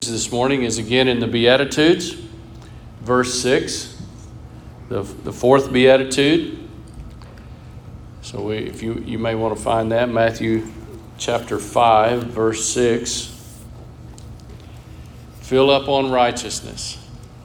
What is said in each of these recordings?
This morning is again in the Beatitudes, verse 6, the fourth Beatitude. So if you may want to find that, Matthew chapter 5, verse 6. Fill up on righteousness.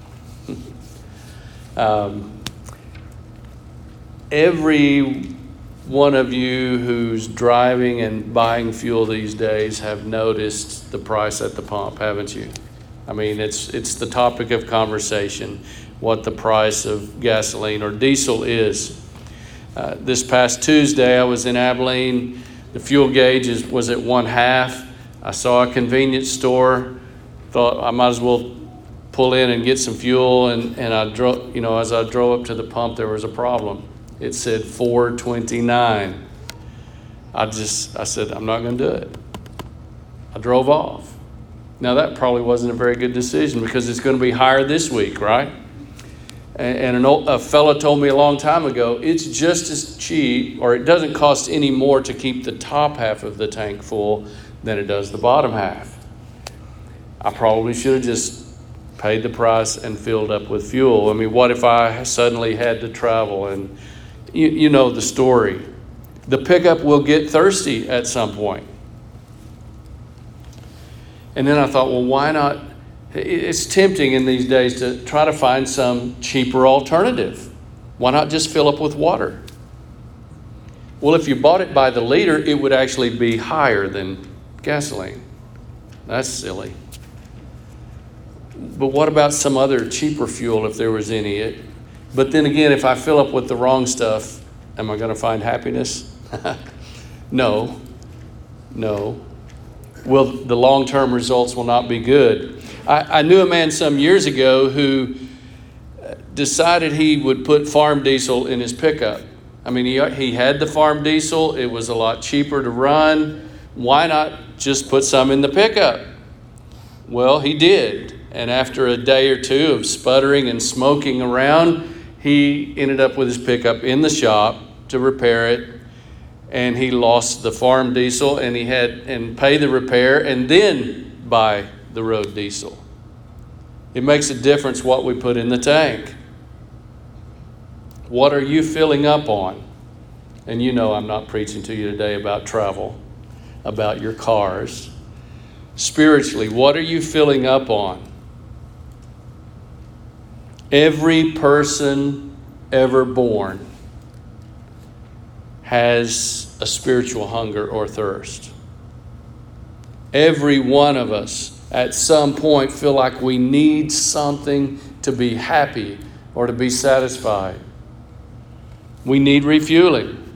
Every one of you who's driving and buying fuel these days have noticed the price at the pump, haven't you? I mean, it's the topic of conversation, what the price of gasoline or diesel is. This past Tuesday, I was in Abilene. The fuel gauge was at 1/2. I saw a convenience store. Thought I might as well pull in and get some fuel. And I drove. As I drove up to the pump, there was a problem. It said $4.29. I said, I'm not going to do it. I drove off. Now, that probably wasn't a very good decision because it's going to be higher this week, right? And a fellow told me a long time ago, it's just as cheap, or it doesn't cost any more to keep the top half of the tank full than it does the bottom half. I probably should have just paid the price and filled up with fuel. I mean, what if I suddenly had to travel? And you know the story. The pickup will get thirsty at some point. And then I thought, well, why not? It's tempting in these days to try to find some cheaper alternative. Why not just fill up with water? Well, if you bought it by the liter, it would actually be higher than gasoline. That's silly. But what about some other cheaper fuel if there was any? But then again, if I fill up with the wrong stuff, am I going to find happiness? No. Well, the long-term results will not be good. I knew a man some years ago who decided he would put farm diesel in his pickup. I mean, he had the farm diesel. It was a lot cheaper to run. Why not just put some in the pickup? Well, he did. And after a day or two of sputtering and smoking around, he ended up with his pickup in the shop to repair it. And he lost the farm diesel and he had to pay the repair and then buy the road diesel. It makes a difference what we put in the tank. What are you filling up on? And you know I'm not preaching to you today about travel, about your cars. Spiritually, what are you filling up on? Every person ever born has a spiritual hunger or thirst. Every one of us at some point feel like we need something to be happy or to be satisfied. We need refueling.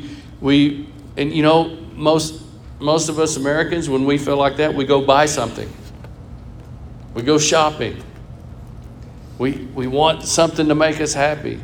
Most of us Americans, when we feel like that, we go buy something. We go shopping. We want something to make us happy.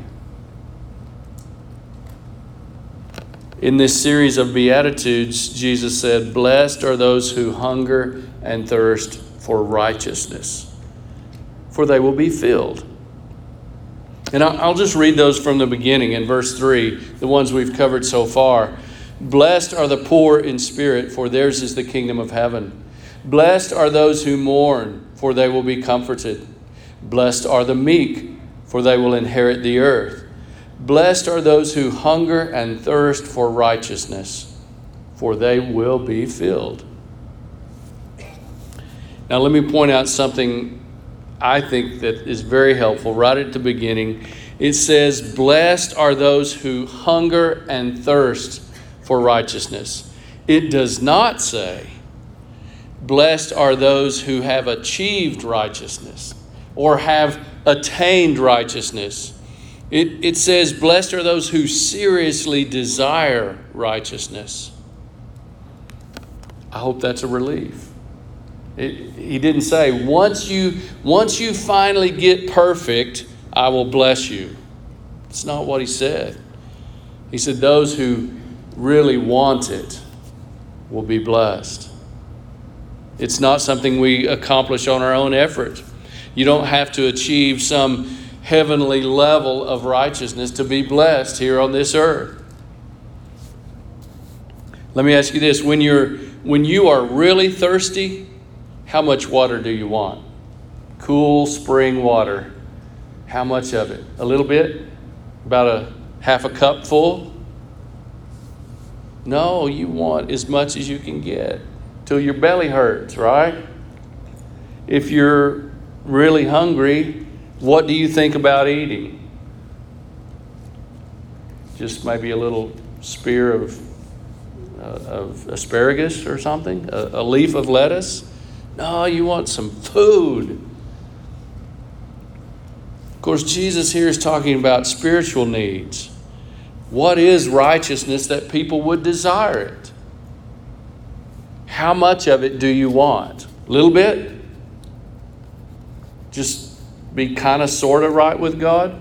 In this series of Beatitudes, Jesus said, "Blessed are those who hunger and thirst for righteousness, for they will be filled." And I'll just read those from the beginning in verse 3, the ones we've covered so far. "Blessed are the poor in spirit, for theirs is the kingdom of heaven. Blessed are those who mourn, for they will be comforted. Blessed are the meek, for they will inherit the earth. Blessed are those who hunger and thirst for righteousness, for they will be filled." Now let me point out something I think that is very helpful right at the beginning. It says, "Blessed are those who hunger and thirst for righteousness." It does not say, "Blessed are those who have achieved righteousness or have attained righteousness." It says, "Blessed are those who seriously desire righteousness." I hope that's a relief. He didn't say, once you finally get perfect, I will bless you. That's not what he said. He said those who really want it will be blessed. It's not something we accomplish on our own effort. You don't have to achieve some heavenly level of righteousness to be blessed here on this earth. Let me ask you this. When you are really thirsty, How much water do you want? Cool spring water. How much of it? A little bit? About a half a cup full? No, you want as much as you can get till your belly hurts, right? If you're really hungry, what do you think about eating? Just maybe a little spear of asparagus or something? A leaf of lettuce? No, you want some food. Of course, Jesus here is talking about spiritual needs. What is righteousness that people would desire it? How much of it do you want? A little bit? Just be kind of sort of right with God?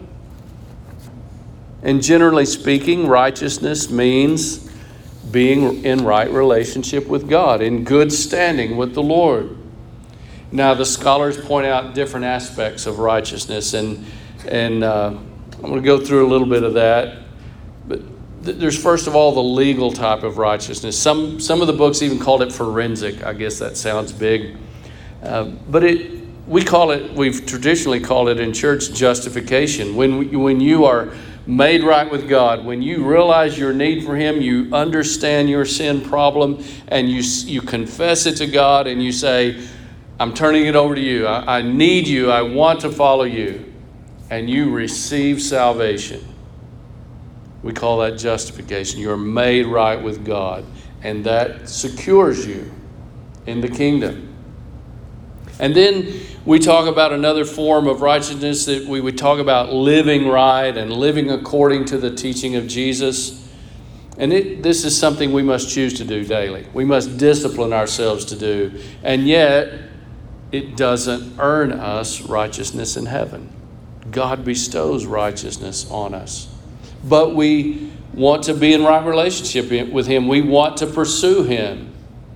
And generally speaking, righteousness means being in right relationship with God, in good standing with the Lord. Now, the scholars point out different aspects of righteousness, and I'm going to go through a little bit of that. But there's first of all the legal type of righteousness. Some of the books even called it forensic. I guess that sounds big, but we've traditionally called it in church justification. When you are made right with God, when you realize your need for Him, you understand your sin problem, and you confess it to God, and you say, I'm turning it over to you. I need you. I want to follow you. And you receive salvation. We call that justification. You're made right with God, and that secures you in the kingdom. And then we talk about another form of righteousness, that we would talk about living right and living according to the teaching of Jesus. And this is something we must choose to do daily. We must discipline ourselves to do. And yet, it doesn't earn us righteousness in heaven. God bestows righteousness on us. But we want to be in right relationship with Him. We want to pursue Him.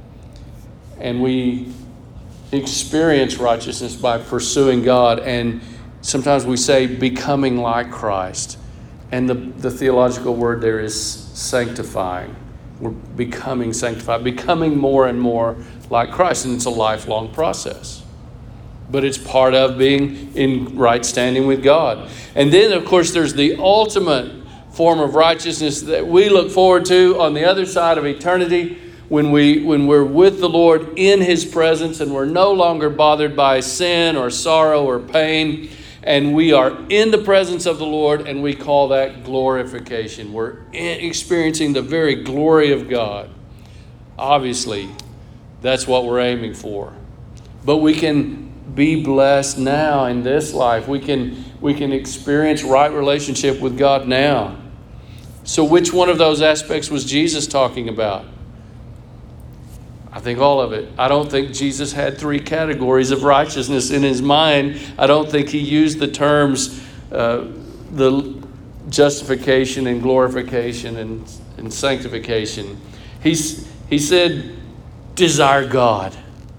And we experience righteousness by pursuing God. And sometimes we say becoming like Christ. And the theological word there is sanctifying. We're becoming sanctified, becoming more and more like Christ. And it's a lifelong process. But it's part of being in right standing with God. And then, of course, there's the ultimate form of righteousness that we look forward to on the other side of eternity, when we're with the Lord in His presence, and we're no longer bothered by sin or sorrow or pain, and we are in the presence of the Lord, and we call that glorification. We're experiencing the very glory of God. Obviously, that's what we're aiming for. But we can be blessed now in this life. We can experience right relationship with God now. So which one of those aspects was Jesus talking about? I think all of it. I don't think Jesus had three categories of righteousness in His mind. I don't think He used the terms the justification and glorification and sanctification. He said, desire God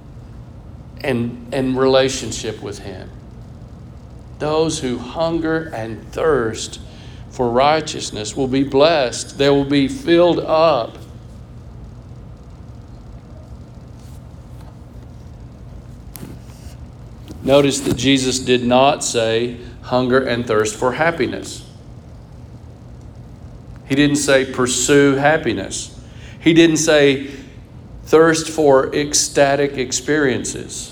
and relationship with Him. Those who hunger and thirst for righteousness will be blessed. They will be filled up. Notice that Jesus did not say hunger and thirst for happiness. He didn't say pursue happiness. He didn't say thirst for ecstatic experiences.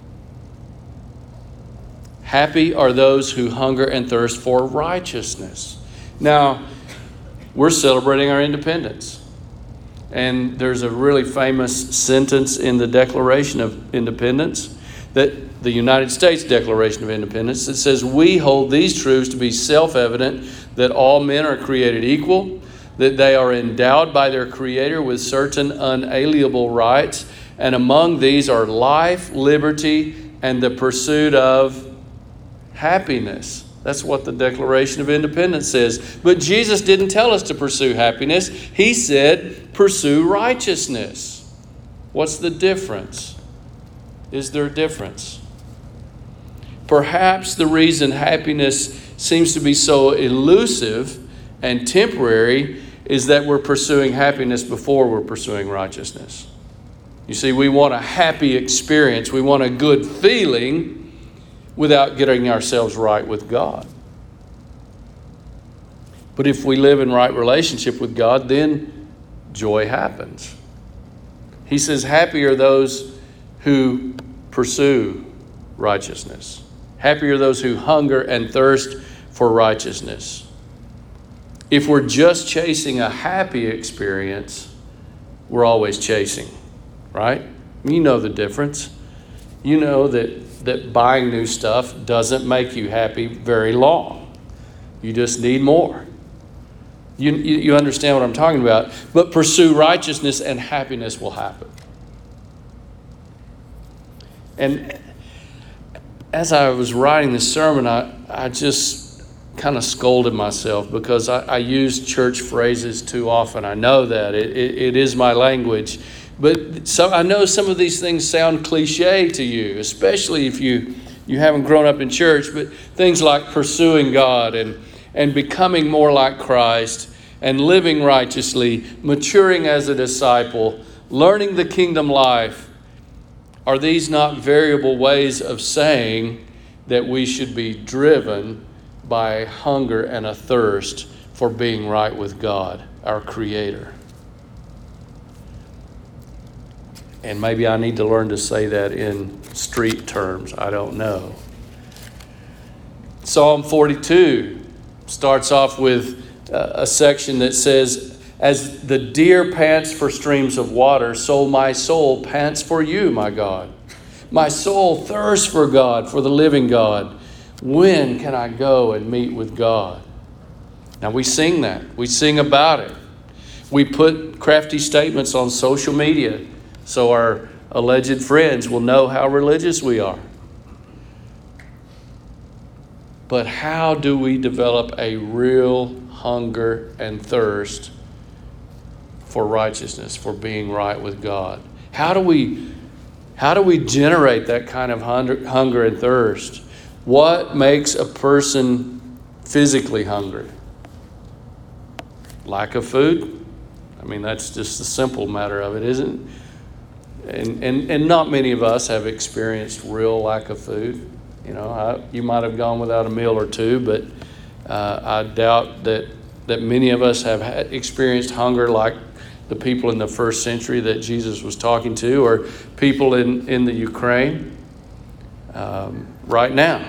Happy are those who hunger and thirst for righteousness. Now, we're celebrating our independence. And there's a really famous sentence in the Declaration of Independence, that the United States Declaration of Independence, that says, we hold these truths to be self-evident, that all men are created equal, that they are endowed by their Creator with certain unalienable rights, and among these are life, liberty, and the pursuit of happiness. That's what the Declaration of Independence says. But Jesus didn't tell us to pursue happiness. He said, pursue righteousness. What's the difference? Is there a difference? Perhaps the reason happiness seems to be so elusive and temporary is that we're pursuing happiness before we're pursuing righteousness. You see, we want a happy experience. We want a good feeling without getting ourselves right with God. But if we live in right relationship with God, then joy happens. He says, happy are those who pursue righteousness. Happy are those who hunger and thirst for righteousness. If we're just chasing a happy experience, we're always chasing, right? You know the difference. You know that buying new stuff doesn't make you happy very long. You just need more. You understand what I'm talking about. But pursue righteousness and happiness will happen. And as I was writing this sermon, I just kind of scolded myself because I use church phrases too often. I know that. It is my language. But so I know some of these things sound cliche to you, especially if you haven't grown up in church. But things like pursuing God and becoming more like Christ and living righteously, maturing as a disciple, learning the kingdom life, are these not variable ways of saying that we should be driven by hunger and a thirst for being right with God, our Creator? And maybe I need to learn to say that in street terms. I don't know. Psalm 42 starts off with a section that says, as the deer pants for streams of water, so my soul pants for you, my God. My soul thirsts for God, for the living God. When can I go and meet with God? Now we sing that. We sing about it. We put crafty statements on social media so our alleged friends will know how religious we are. But how do we develop a real hunger and thirst for righteousness, for being right with God? How do we generate that kind of hunger and thirst? What makes a person physically hungry? Lack of food? I mean, that's just the simple matter of it, isn't it? And not many of us have experienced real lack of food. You know, you might have gone without a meal or two, but I doubt that many of us have experienced hunger like the people in the first century that Jesus was talking to, or people in the Ukraine right now.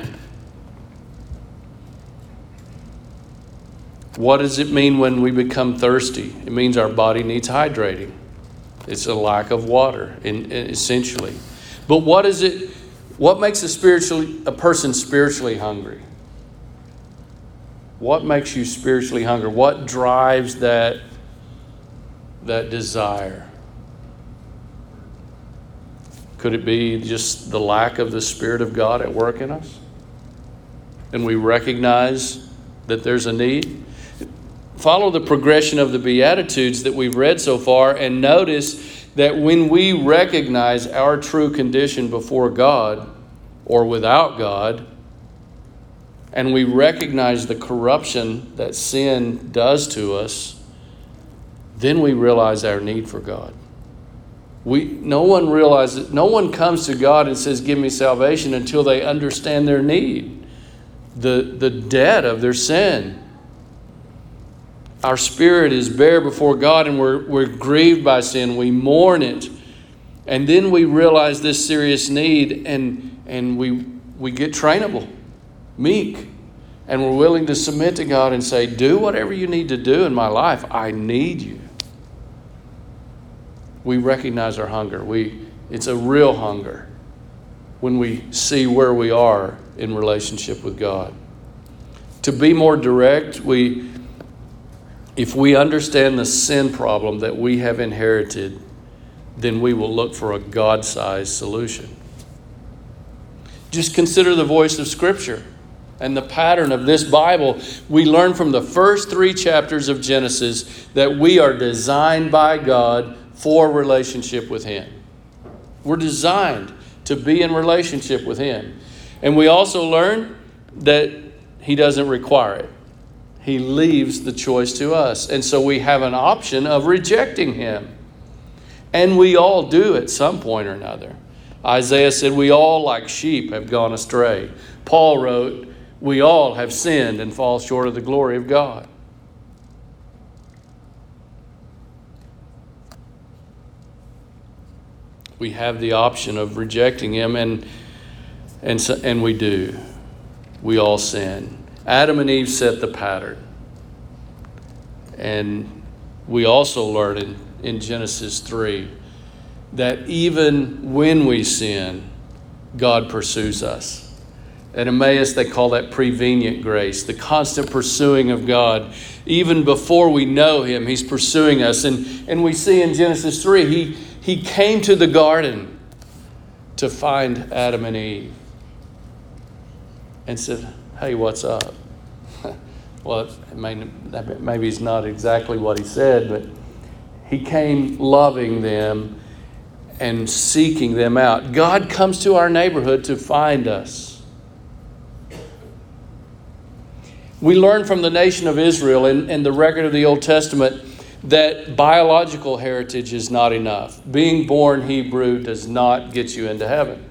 What does it mean when we become thirsty? It means our body needs hydrating. It's a lack of water, essentially. But what is it? What makes a person spiritually hungry? What makes you spiritually hungry? What drives that desire? Could it be just the lack of the Spirit of God at work in us? And we recognize that there's a need? Follow the progression of the Beatitudes that we've read so far and notice that when we recognize our true condition before God or without God, and we recognize the corruption that sin does to us, then we realize our need for God. No one comes to God and says, give me salvation, until they understand their need, the debt of their sin. Our spirit is bare before God, and we're grieved by sin. We mourn it. And then we realize this serious need, and we get trainable, meek. And we're willing to submit to God and say, do whatever you need to do in my life. I need you. We recognize our hunger. It's a real hunger when we see where we are in relationship with God. To be more direct, if we understand the sin problem that we have inherited, then we will look for a God-sized solution. Just consider the voice of Scripture and the pattern of this Bible. We learn from the first 3 chapters of Genesis that we are designed by God for relationship with Him. We're designed to be in relationship with Him. And we also learn that He doesn't require it. He leaves the choice to us. And so we have an option of rejecting Him. And we all do at some point or another. Isaiah said, we all like sheep have gone astray. Paul wrote, we all have sinned and fall short of the glory of God. We have the option of rejecting Him, and we do. We all sin. Adam and Eve set the pattern. And we also learn in Genesis 3 that even when we sin, God pursues us. At Emmaus, they call that prevenient grace, the constant pursuing of God. Even before we know Him, He's pursuing us. And we see in Genesis 3, He came to the garden to find Adam and Eve and said, hey, what's up? Well, maybe it's not exactly what He said, but He came loving them and seeking them out. God comes to our neighborhood to find us. We learn from the nation of Israel in the record of the Old Testament that biological heritage is not enough. Being born Hebrew does not get you into heaven.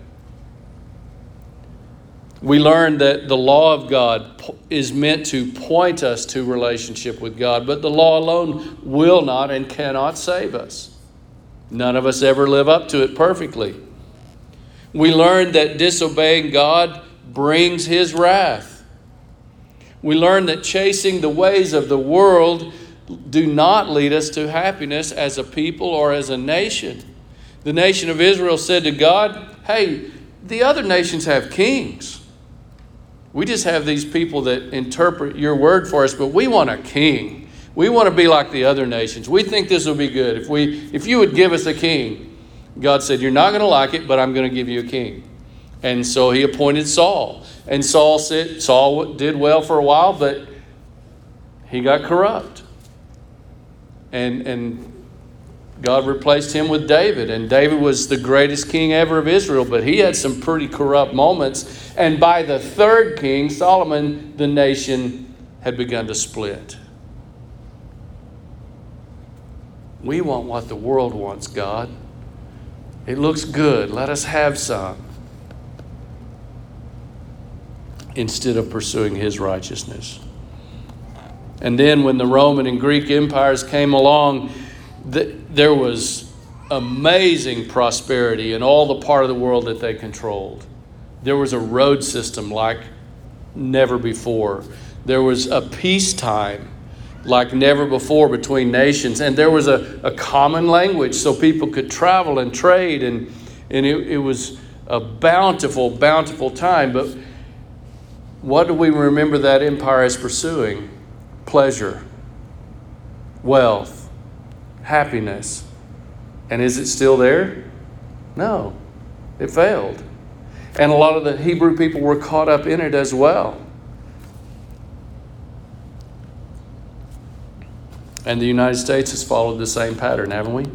We learn that the law of God is meant to point us to relationship with God, but the law alone will not and cannot save us. None of us ever live up to it perfectly. We learn that disobeying God brings His wrath. We learn that chasing the ways of the world do not lead us to happiness as a people or as a nation. The nation of Israel said to God, hey, the other nations have kings. We just have these people that interpret your word for us, but we want a king. We want to be like the other nations. We think this will be good. If you would give us a king. God said, you're not going to like it, but I'm going to give you a king. And so He appointed Saul. And Saul did well for a while, but he got corrupt. And God replaced him with David. And David was the greatest king ever of Israel, but he had some pretty corrupt moments. And by the third king, Solomon, the nation had begun to split. We want what the world wants, God. It looks good. Let us have some. Instead of pursuing His righteousness. And then when the Roman and Greek empires came along, there was amazing prosperity in all the part of the world that they controlled. There was a road system like never before. There was a peacetime like never before between nations. And there was a common language so people could travel and trade. And it was a bountiful, bountiful time. But what do we remember that empire as pursuing? Pleasure, wealth, happiness. And is it still there? No, it failed. And a lot of the Hebrew people were caught up in it as well. And the United States has followed the same pattern, haven't we?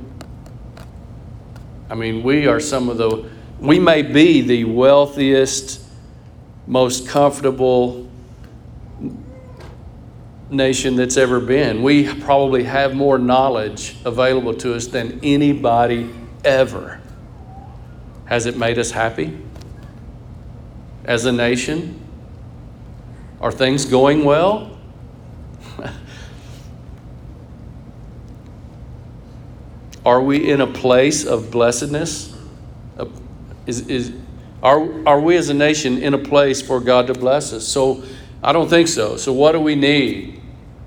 I mean, we may be the wealthiest, most comfortable nation that's ever been. We probably have more knowledge available to us than anybody ever. Has it made us happy as a nation? Are things going well? Are we in a place of blessedness? Are we as a nation in a place for God to bless us? So I don't think so. So what do we need?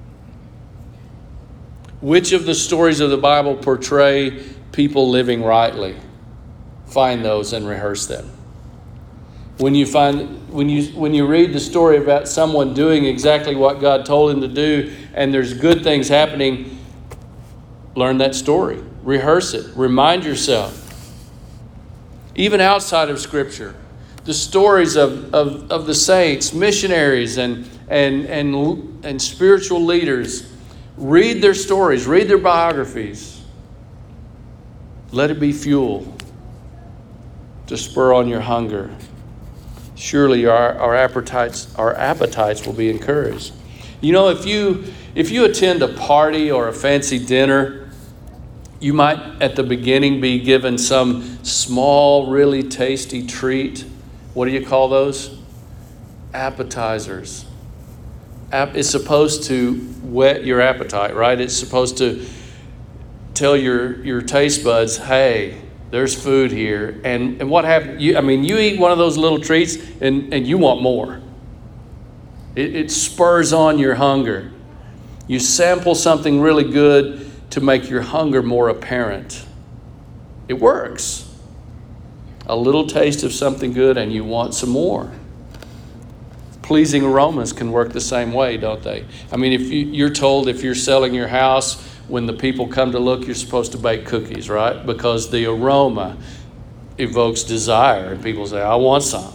Which of the stories of the Bible portray people living rightly? Find those and rehearse them. When you read the story about someone doing exactly what God told him to do and there's good things happening, learn that story. Rehearse it. Remind yourself. Even outside of Scripture, the stories of the saints, missionaries, and spiritual leaders. Read their stories. Read their biographies. Let it be fuel to spur on your hunger. Surely our appetites will be encouraged. You know, if you attend a party or a fancy dinner You might at the beginning be given some small, really tasty treat. What do you call those? Appetizers. It's supposed to whet your appetite, right? It's supposed to tell your taste buds, hey, there's food here. And what happens? You eat one of those little treats and you want more. It spurs on your hunger. You sample something really good to make your hunger more apparent. It works. A little taste of something good and you want some more. Pleasing aromas can work the same way, don't they? I mean, if you're told if you're selling your house, when the people come to look, you're supposed to bake cookies, right? Because the aroma evokes desire and people say, I want some.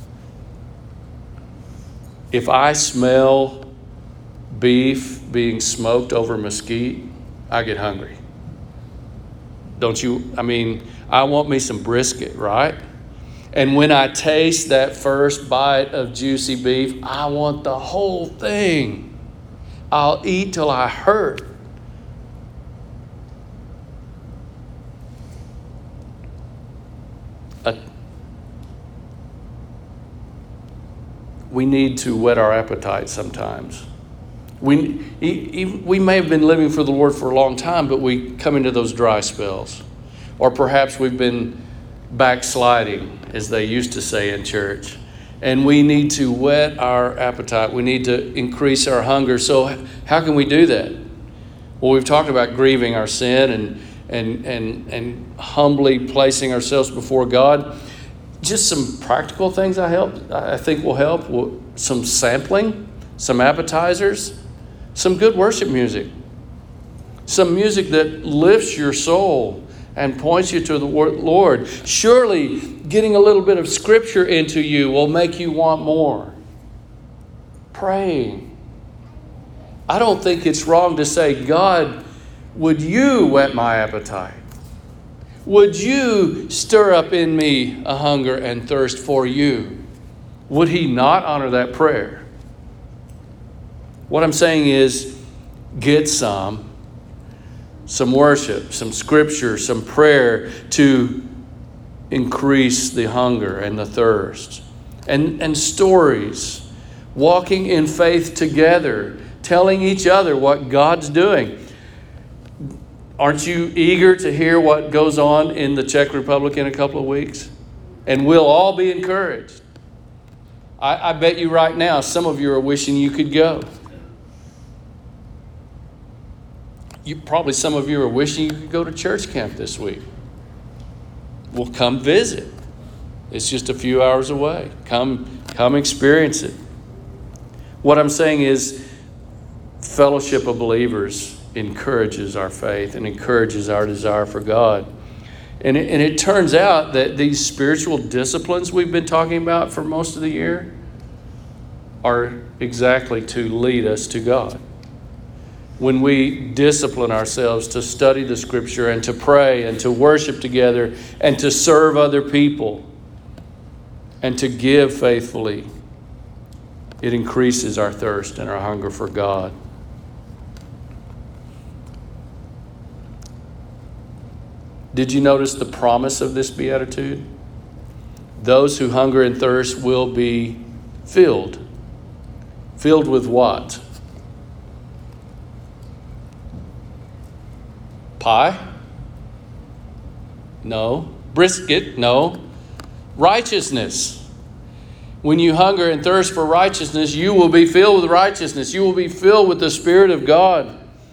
If I smell beef being smoked over mesquite, I get hungry. Don't you? I mean, I want me some brisket, right? And when I taste that first bite of juicy beef, I want the whole thing. I'll eat till I hurt. We need to whet our appetite sometimes. We may have been living for the Lord for a long time, but we come into those dry spells. Or perhaps we've been backsliding, as they used to say in church. And we need to whet our appetite. We need to increase our hunger. So how can we do that? Well, we've talked about grieving our sin and humbly placing ourselves before God. Just some practical things I think will help. Some sampling, some appetizers, some good worship music. Some music that lifts your soul and points you to the Lord. Surely getting a little bit of Scripture into you will make you want more. Praying. I don't think it's wrong to say, God, would you whet my appetite? Would you stir up in me a hunger and thirst for you? Would He not honor that prayer? What I'm saying is, get some worship, some Scripture, some prayer to increase the hunger and the thirst. And stories, walking in faith together, telling each other what God's doing. Aren't you eager to hear what goes on in the Czech Republic in a couple of weeks? And we'll all be encouraged. I bet you right now, some of you are wishing you could go. Probably some of you are wishing you could go to church camp this week. Well, come visit. It's just a few hours away. Come experience it. What I'm saying is, fellowship of believers encourages our faith and encourages our desire for God. And it turns out that these spiritual disciplines we've been talking about for most of the year are exactly to lead us to God. When we discipline ourselves to study the Scripture and to pray and to worship together and to serve other people and to give faithfully, it increases our thirst and our hunger for God. Did you notice the promise of this beatitude? Those who hunger and thirst will be filled. Filled with what? Pie? No. Brisket? No. Righteousness. When you hunger and thirst for righteousness, you will be filled with righteousness. You will be filled with the Spirit of God.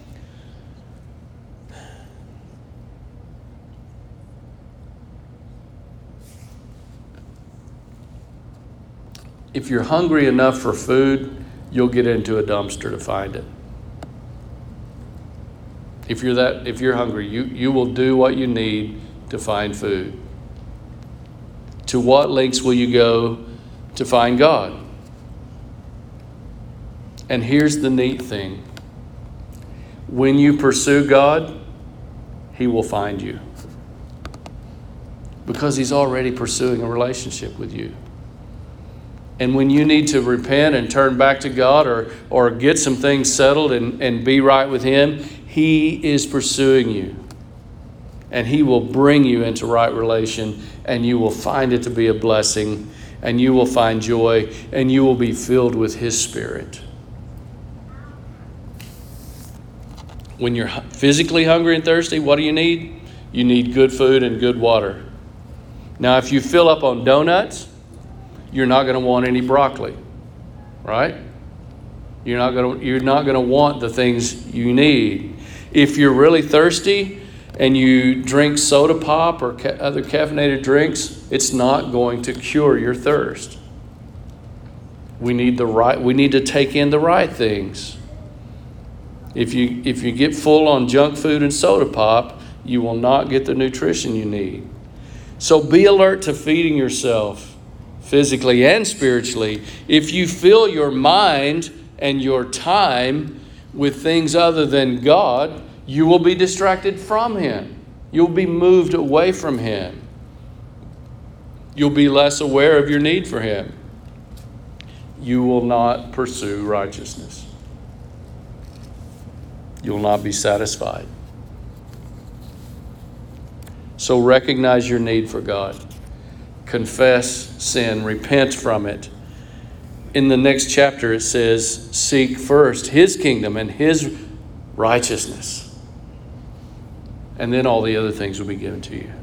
If you're hungry enough for food, you'll get into a dumpster to find it. If you're hungry, you will do what you need to find food. To what lengths will you go to find God? And here's the neat thing. When you pursue God, He will find you. Because He's already pursuing a relationship with you. And when you need to repent and turn back to God or get some things settled and be right with Him, He is pursuing you. And He will bring you into right relation, and you will find it to be a blessing, and you will find joy, and you will be filled with His Spirit. When you're physically hungry and thirsty, what do you need? You need good food and good water. Now, if you fill up on donuts, you're not going to want any broccoli, right? You're not going to want the things you need. If you're really thirsty and you drink soda pop or other caffeinated drinks, it's not going to cure your thirst. We need to take in the right things. If you get full on junk food and soda pop, you will not get the nutrition you need. So be alert to feeding yourself physically and spiritually. If you fill your mind and your time with things other than God, you will be distracted from Him. You'll be moved away from Him. You'll be less aware of your need for Him. You will not pursue righteousness. You will not be satisfied. So recognize your need for God. Confess sin. Repent from it. In the next chapter it says, seek first His kingdom and His righteousness. And then all the other things will be given to you.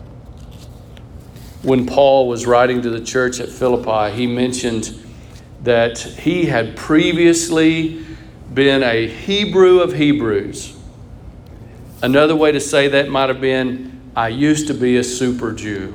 When Paul was writing to the church at Philippi, he mentioned that he had previously been a Hebrew of Hebrews. Another way to say that might have been, I used to be a super Jew.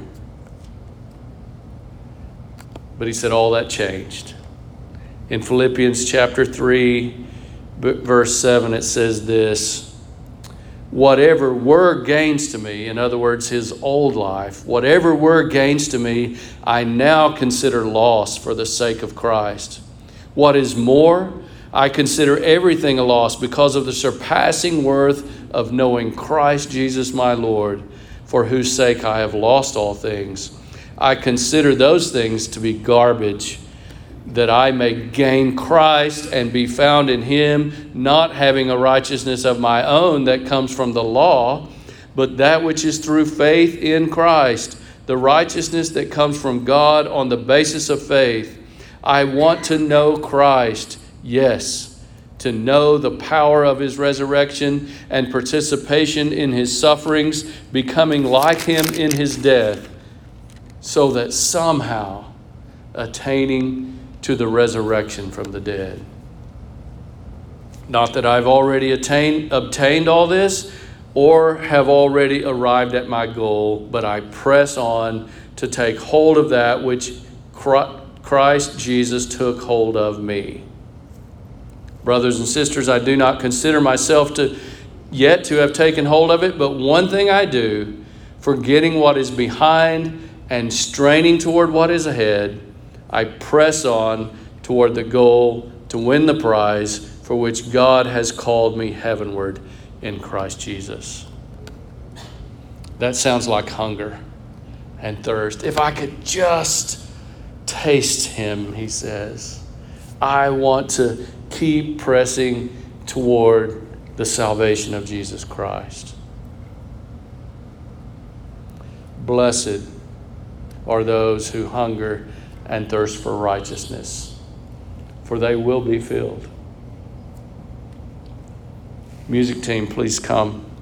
But he said all that changed. In Philippians chapter 3, verse 7, it says this, whatever were gains to me, in other words, his old life, whatever were gains to me, I now consider loss for the sake of Christ. What is more, I consider everything a loss because of the surpassing worth of knowing Christ Jesus my Lord, for whose sake I have lost all things. I consider those things to be garbage, that I may gain Christ and be found in Him, not having a righteousness of my own that comes from the law, but that which is through faith in Christ, the righteousness that comes from God on the basis of faith. I want to know Christ, yes, to know the power of His resurrection and participation in His sufferings, becoming like Him in His death, so that somehow attaining to the resurrection from the dead. Not that I've already obtained all this or have already arrived at my goal, but I press on to take hold of that which Christ Jesus took hold of me. Brothers and sisters, I do not consider myself yet to have taken hold of it, but one thing I do, forgetting what is behind and straining toward what is ahead, I press on toward the goal to win the prize for which God has called me heavenward in Christ Jesus. That sounds like hunger and thirst. If I could just taste Him, he says. I want to keep pressing toward the salvation of Jesus Christ. Blessed are those who hunger and thirst for righteousness, for they will be filled. Music team, please come.